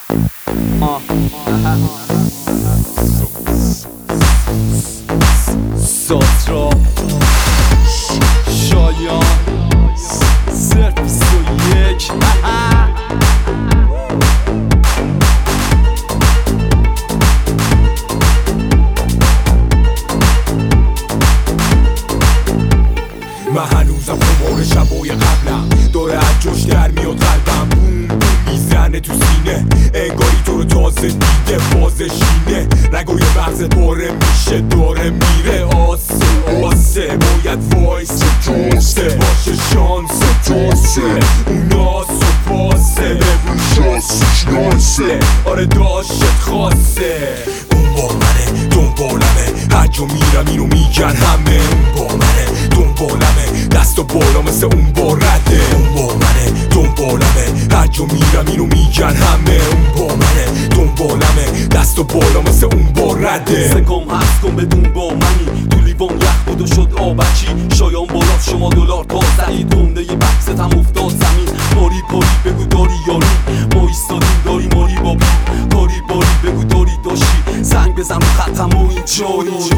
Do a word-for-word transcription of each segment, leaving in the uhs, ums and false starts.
آه. ساترا شایان صرف بیست و یک من هنوزم خمار شبای قبلم داره از جوش در میاد قلبم بوم بوم میزنه تو سینه انگاری تو رو تازه دیده بازشینه رگوی مغز پاره میشه داره میره آسه آسه باید وایس جاسته باشه شانس تاسه اون آس و پاسه ببون شاسش ناسه آره داشت خاصه اون با منه دنبالمه هر جا میرم اینو میگن همه اون با منه دنبالمه دست و بالا مثل اون با رده اون با منه دنبالمه هر جا میرم اینو میگن همه اون با منه دنبالمه دست و بالا مثل اون با رده سکم هست کن بدون با منی تو لیوان یخ بود و شد آبچی شایان بالا شما دلار تا زنید گنده ی بکست هم افتاد زمین ماری پاری بگو داری یاری ما ایستادیم داری ماری با بی کاری باری بگو داری داشتی زنگ بزن رو خطم و این جایی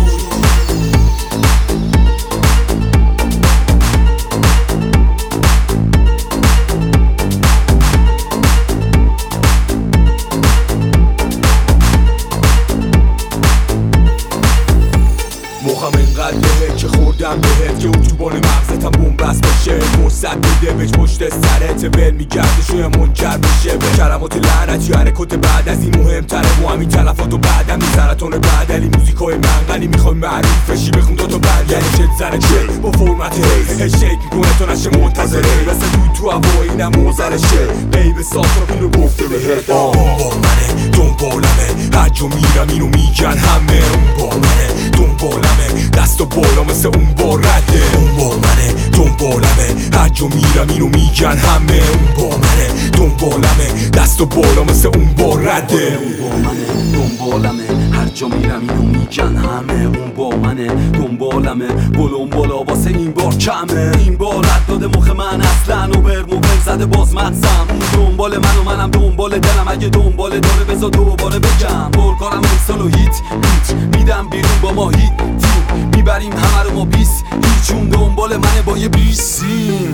مخم اینقدر بهت که خوردم بهت که اتوبان مغزتم بومبست بشه فرصت بده بهش پشت سرت ول میگرده شوی منجر بشه به کلمات لعنتی حرکات بعد از این مهمتره مو همین تلفات و بعدم این سرطان بعدلی موزیکای منقلی میخوای معروف بشی بخون دوتا بند یعنی شد زره چه با فرمت هیز هشیک میکنه تو نشه منتظره مثل دود تو هوا اینم موزرشه بیب ساتا اینو گفته بهت اون با منه دنبالمه هر جا میرم اینو میگن همه اون با منه دنبالمه دست و بالا مثل اون با رده اون با منه دنبالمه هر جا میرم اینو میگن همه اون با منه دنبالمه دست و بالا مثل اون با رده اون با منه دنبالمه هر جا میرم اینو میگن همه اون با منه دنبالمه بلون بالا واسه این بار کمه این بار رد داده مخ من اصلا و بر موبل زده باز مغزم اون دنبال من و منم دنبال دلم اگه دنبال داره بذار دوباره بگم پرکارم امسال و هیت هیت میدم بیرون با ما هیت تیم میبریم همه رو ما بیس هیچون دنبال منه با یه بیسیم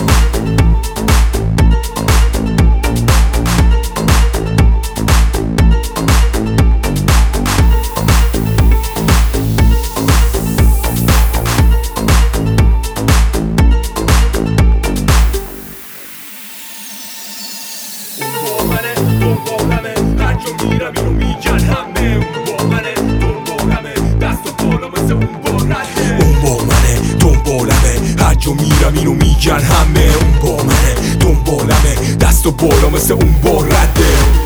میرم اینو میگن همه اون با منه دنبالمه دست و بالا مثل اون با رده اون با منه دنبالمه هر جا میرم اینو میگن همه اون با منه دنبالمه دست و بالا مثل اون با رده